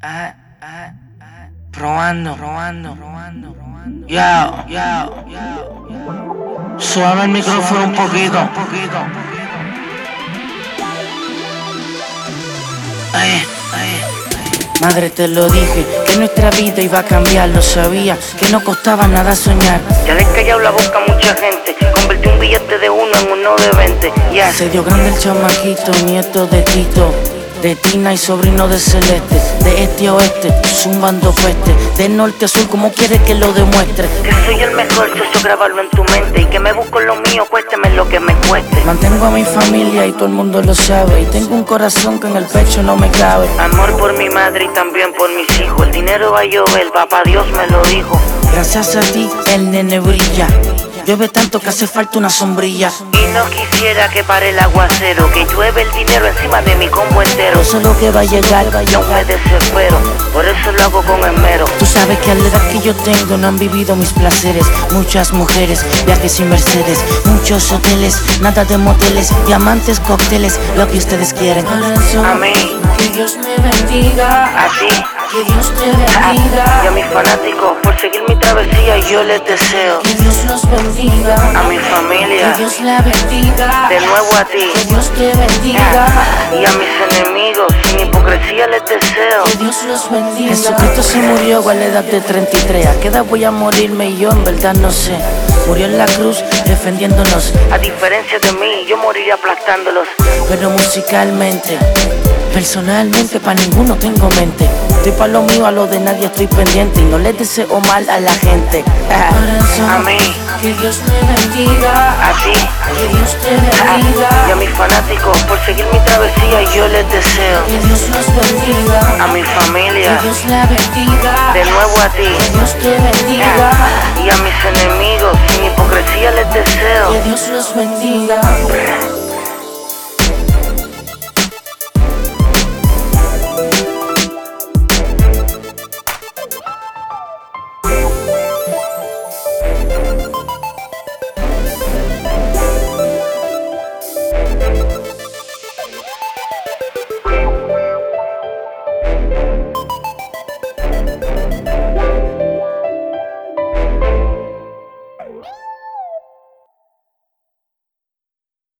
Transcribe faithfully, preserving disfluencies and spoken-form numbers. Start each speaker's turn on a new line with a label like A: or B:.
A: ah, ah, ah. Probando, probando, probando, probando. Yo, yo, yo. Suave el micrófono un poquito, un poquito. Ay, ay. Madre, te lo dije, que nuestra vida iba a cambiar, lo sabía, que no costaba nada soñar.
B: Ya le he callado la boca a mucha gente, convertí un billete de uno en uno de veinte.
A: Yeah. Se dio grande el chamaquito, nieto de Tito, de Tina y sobrino de Celeste, de este a oeste, zumbando fuerte, de norte a sur, como quieres que lo demuestre.
B: Que soy el mejor, socio, grábalo en tu mente, y que me busco lo mío, cuésteme lo que me cueste.
A: Mantengo a mi familia y todo el mundo lo sabe, y tengo un corazón que en el pecho no me cabe.
B: Amor por mi madre y también por mis hijos, el dinero va a llover, papá Dios me lo dijo.
A: Gracias a ti el nene brilla, llueve tanto que hace falta una sombrilla.
B: Y no quisiera que pare el aguacero, que llueve el dinero encima de mi combo entero.
A: No sé lo que va a llegar, va a
B: No
A: llegar.
B: me desespero, por eso lo hago con esmero.
A: Tú sabes que a la edad que yo tengo no han vivido mis placeres. Muchas mujeres, viajes y Mercedes, muchos hoteles, nada de moteles, diamantes, cócteles, lo que ustedes quieren.
B: Amén.
A: Que Dios me bendiga,
B: Así,
A: que Dios te
B: ah, y
A: bendiga,
B: a mis fanáticos, por seguir mi travesía yo les deseo.
A: que Dios los bendiga,
B: A mi familia,
A: que Dios la bendiga,
B: de nuevo a ti.
A: que Dios te bendiga,
B: Y a mis enemigos, sin hipocresía les deseo.
A: que Dios los bendiga. Jesucristo se murió a la edad de treinta y tres. ¿A qué edad voy a morirme? Y yo en verdad no sé. Murió en la cruz defendiéndonos,
B: A diferencia de mí, yo moriría aplastándolos.
A: pero musicalmente, personalmente pa' ninguno tengo mente. Estoy pa' lo mío, a lo de nadie estoy pendiente, y no les deseo mal a la gente.
B: Amén.
A: Que Dios me bendiga,
B: Así,
A: que Dios te
B: ah, y a
A: bendiga,
B: mis fanáticos, por seguir mi travesía yo les deseo.
A: que Dios los bendiga,
B: A mi
A: que
B: familia,
A: Dios la bendiga,
B: de nuevo a ti.
A: que Dios te bendiga,
B: Y a mis enemigos, sin hipocresía les deseo.
A: que Dios los bendiga.